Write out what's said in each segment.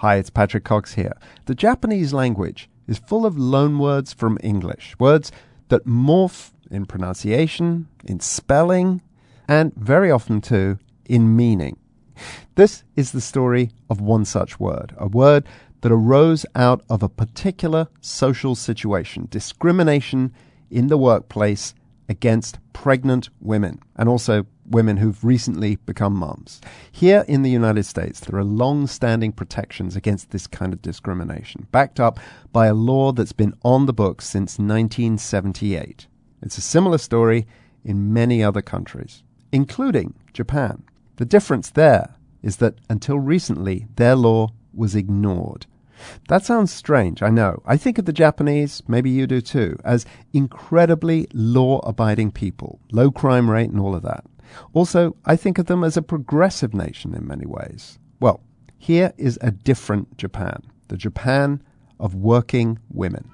Hi, it's Patrick Cox here. The Japanese language is full of loanwords from English, words that morph in pronunciation, in spelling, and very often too, in meaning. This is the story of one such word, a word that arose out of a particular social situation, discrimination in the workplace against pregnant women, and also women who've recently become mums. Here in the United States, there are long-standing protections against this kind of discrimination, backed up by a law that's been on the books since 1978. It's a similar story in many other countries, including Japan. The difference there is that until recently, their law was ignored. That sounds strange, I know. I think of the Japanese, maybe you do too, as incredibly law-abiding people, low crime rate and all of that. Also, I think of them as a progressive nation in many ways. Well, here is a different Japan, the Japan of working women.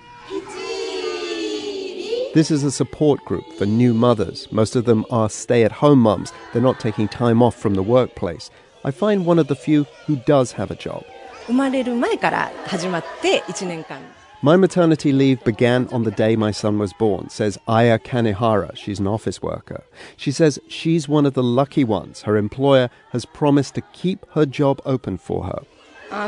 This is a support group for new mothers. Most of them are stay-at-home mums. They're not taking time off from the workplace. I find one of the few who does have a job. My maternity leave began on the day my son was born, says Aya Kanehara. She's an office worker. She says she's one of the lucky ones. Her employer has promised to keep her job open for her. I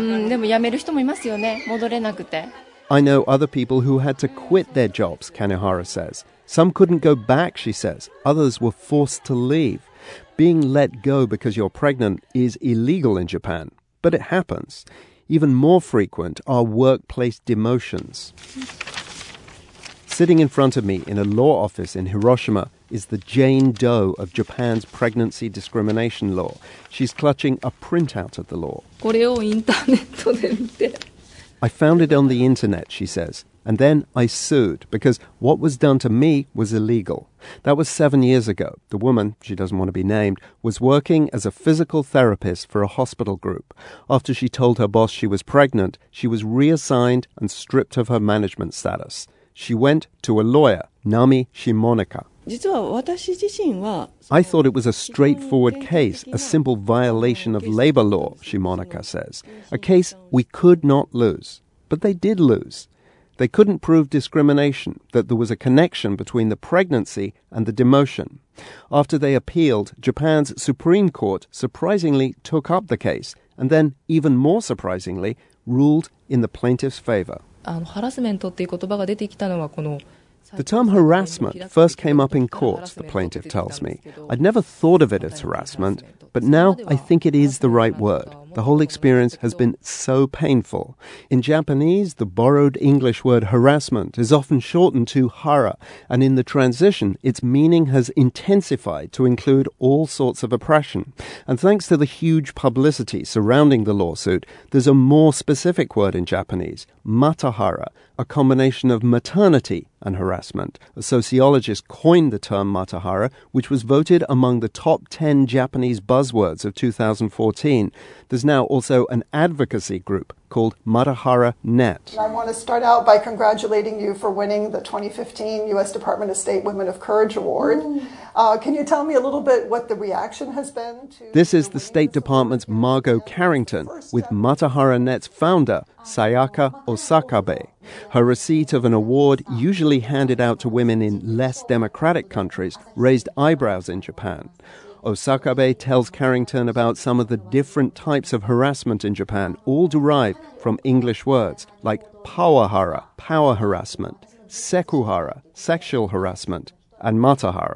know other people who had to quit their jobs, Kanehara says. Some couldn't go back, she says. Others were forced to leave. Being let go because you're pregnant is illegal in Japan, but it happens. Even more frequent are workplace demotions. Sitting in front of me in a law office in Hiroshima is the Jane Doe of Japan's pregnancy discrimination law. She's clutching a printout of the law. I found it on the internet, she says, and then I sued because what was done to me was illegal. That was 7 years ago. The woman, she doesn't want to be named, was working as a physical therapist for a hospital group. After she told her boss she was pregnant, she was reassigned and stripped of her management status. She went to a lawyer, Nami Shimonika. I thought it was a straightforward case, a simple violation of labor law, Shimonika says. A case we could not lose. But they did lose. They couldn't prove discrimination, that there was a connection between the pregnancy and the demotion. After they appealed, Japan's Supreme Court surprisingly took up the case and then, even more surprisingly, ruled in the plaintiff's favor. The term harassment first came up in court, the plaintiff tells me. I'd never thought of it as harassment, but now I think it is the right word. The whole experience has been so painful. In Japanese, the borrowed English word harassment is often shortened to hara, and in the transition, its meaning has intensified to include all sorts of oppression. And thanks to the huge publicity surrounding the lawsuit, there's a more specific word in Japanese, matahara, a combination of maternity and harassment. A sociologist coined the term matahara, which was voted among the top 10 Japanese buzzwords of 2014. There's now also an advocacy group called Matahara Net. I want to start out by congratulating you for winning the 2015 U.S. Department of State Women of Courage Award. Can you tell me a little bit what the reaction has been to... This is the State Department's Margot Carrington with Matahara Net's founder, Sayaka Osakabe. Her receipt of an award usually handed out to women in less democratic countries raised eyebrows in Japan. Osakabe tells Carrington about some of the different types of harassment in Japan, all derived from English words like pawahara, power harassment, sekuhara, sexual harassment, and matahara.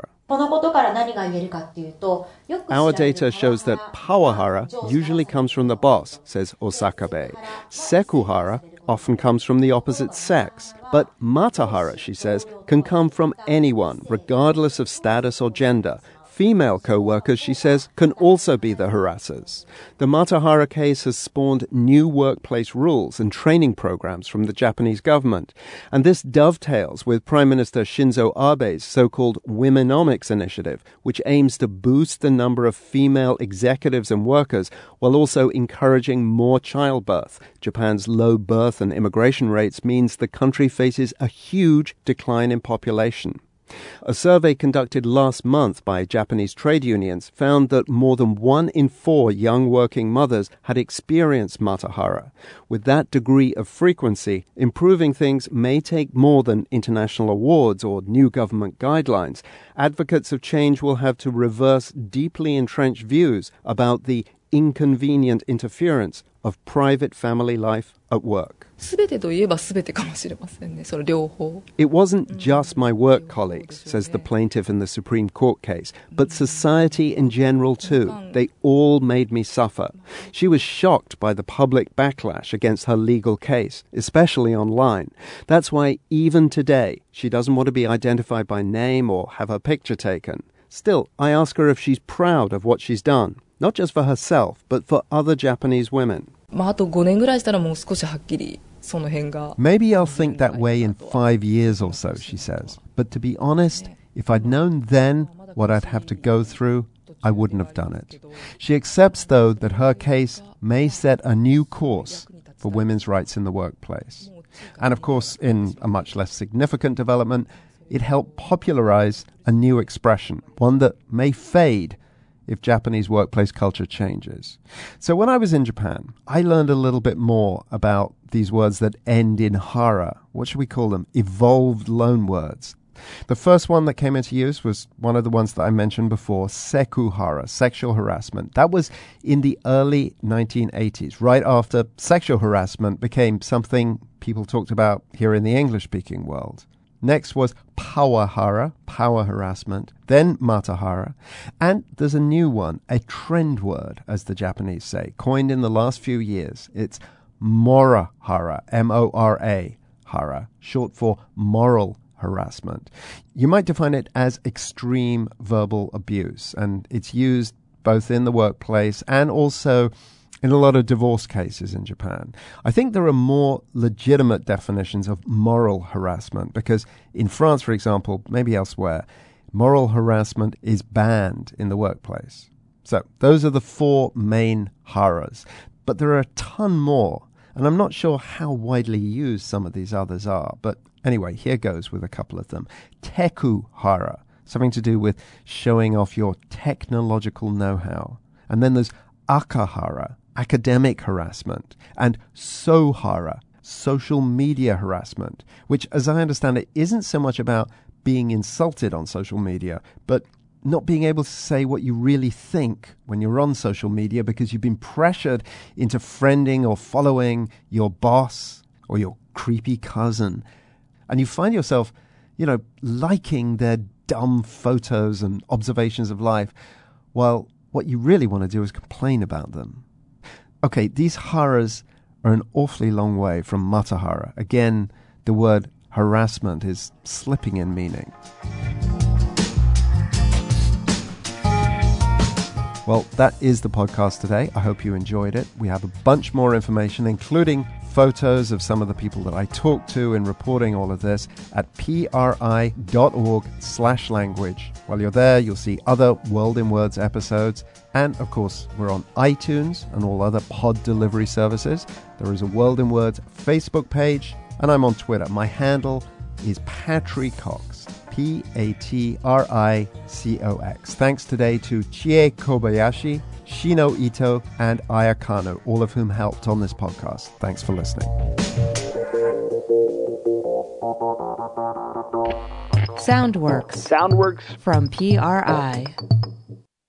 Our data shows that pawahara usually comes from the boss, says Osakabe. Sekuhara often comes from the opposite sex. But matahara, she says, can come from anyone, regardless of status or gender. Female co-workers, she says, can also be the harassers. The Matahara case has spawned new workplace rules and training programs from the Japanese government. And this dovetails with Prime Minister Shinzo Abe's so-called Womenomics initiative, which aims to boost the number of female executives and workers while also encouraging more childbirth. Japan's low birth and immigration rates means the country faces a huge decline in population. A survey conducted last month by Japanese trade unions found that more than 1 in 4 young working mothers had experienced matahara. With that degree of frequency, improving things may take more than international awards or new government guidelines. Advocates of change will have to reverse deeply entrenched views about the inconvenient interference of private family life at work. It wasn't just my work colleagues, says the plaintiff in the Supreme Court case, but society in general too. They all made me suffer. She was shocked by the public backlash against her legal case, especially online. That's why even today she doesn't want to be identified by name or have her picture taken. Still, I ask her if she's proud of what she's done, not just for herself, but for other Japanese women. Maybe I'll think that way in 5 years or so, she says. But to be honest, if I'd known then what I'd have to go through, I wouldn't have done it. She accepts, though, that her case may set a new course for women's rights in the workplace. And of course, in a much less significant development, it helped popularize a new expression, one that may fade if Japanese workplace culture changes. So when I was in Japan, I learned a little bit more about these words that end in hara. What should we call them? Evolved loanwords. The first one that came into use was one of the ones that I mentioned before, sekuhara, sexual harassment. That was in the early 1980s, right after sexual harassment became something people talked about here in the English-speaking world. Next was pawahara, power harassment, then matahara, and there's a new one, a trend word, as the Japanese say, coined in the last few years. It's morahara, M-O-R-A, hara, short for moral harassment. You might define it as extreme verbal abuse, and it's used both in the workplace and also in a lot of divorce cases in Japan. I think there are more legitimate definitions of moral harassment because in France, for example, maybe elsewhere, moral harassment is banned in the workplace. So those are the 4 main haras. But there are a ton more, and I'm not sure how widely used some of these others are. But anyway, here goes with a couple of them. Teku hara, something to do with showing off your technological know-how. And then there's akahara, academic harassment, and sohara, social media harassment, which, as I understand it, isn't so much about being insulted on social media, but not being able to say what you really think when you're on social media because you've been pressured into friending or following your boss or your creepy cousin. And you find yourself, liking their dumb photos and observations of life, while what you really want to do is complain about them. Okay, these haras are an awfully long way from matahara. Again, the word harassment is slipping in meaning. Well, that is the podcast today. I hope you enjoyed it. We have a bunch more information, including photos of some of the people that I talked to in reporting all of this at pri.org/language. While you're there, you'll see other World in Words episodes. And, of course, we're on iTunes and all other pod delivery services. There is a World in Words Facebook page, and I'm on Twitter. My handle is Patricox, Patricox. Thanks today to Chie Kobayashi, Shino Ito, and Aya Kano, all of whom helped on this podcast. Thanks for listening. Soundworks. Soundworks from PRI.